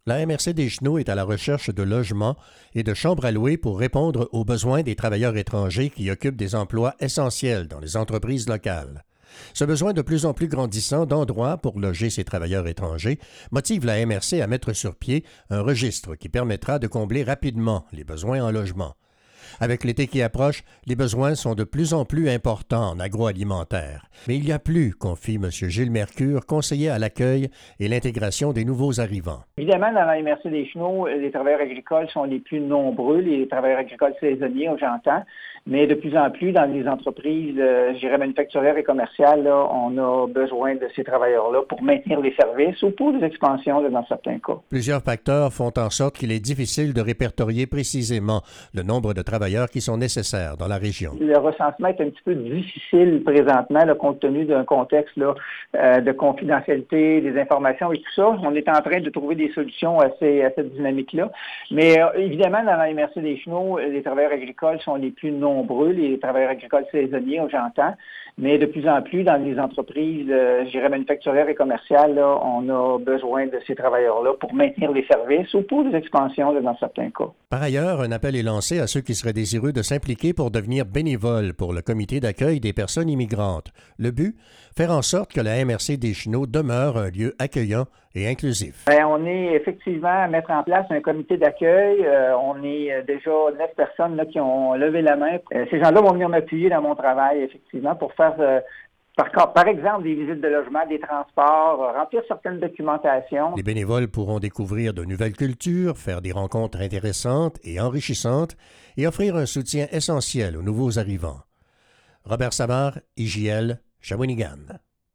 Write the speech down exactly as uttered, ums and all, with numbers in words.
La M R C des Chenaux est à la recherche de logements et de chambres à louer pour répondre aux besoins des travailleurs étrangers qui occupent des emplois essentiels dans les entreprises locales. Ce besoin de plus en plus grandissant d'endroits pour loger ces travailleurs étrangers motive la M R C à mettre sur pied un registre qui permettra de combler rapidement les besoins en logement. Avec l'été qui approche, les besoins sont de plus en plus importants en agroalimentaire. Mais il y a plus, confie M. Gilles Mercure, conseiller à l'accueil et l'intégration des nouveaux arrivants. Évidemment, dans la M R C des Chenaux, les travailleurs agricoles sont les plus nombreux, les travailleurs agricoles saisonniers, j'entends, mais de plus en plus dans les entreprises, euh, je dirais manufacturières et commerciales, là, on a besoin de ces travailleurs-là pour maintenir les services ou pour des expansions là, dans certains cas. Plusieurs facteurs font en sorte qu'il est difficile de répertorier précisément le nombre de travailleurs qui sont nécessaires dans la région. Le recensement est un petit peu difficile présentement, là, compte tenu d'un contexte là, euh, de confidentialité des informations et tout ça. On est en train de trouver des solutions à, ces, à cette dynamique-là. Mais euh, évidemment, dans la M R C des Chenaux, les travailleurs agricoles sont les plus nombreux, les travailleurs agricoles saisonniers, j'entends, mais de plus en plus dans les entreprises, euh, je dirais manufacturières et commerciales, là, on a besoin de ces travailleurs-là pour maintenir les services ou pour des expansions là, dans certains cas. Par ailleurs, un appel est lancé à ceux qui seraient désireux de s'impliquer pour devenir bénévoles pour le comité d'accueil des personnes immigrantes. Le but? Faire en sorte que la M R C des Chenaux demeure un lieu accueillant et inclusif. Bien, on est effectivement à mettre en place un comité d'accueil. Euh, on est déjà neuf personnes là, qui ont levé la main. Euh, ces gens-là vont venir m'appuyer dans mon travail, effectivement, pour faire... Euh, Par, par exemple, des visites de logement, des transports, remplir certaines documentations. Les bénévoles pourront découvrir de nouvelles cultures, faire des rencontres intéressantes et enrichissantes et offrir un soutien essentiel aux nouveaux arrivants. Robert Savard, I J L, Shawinigan.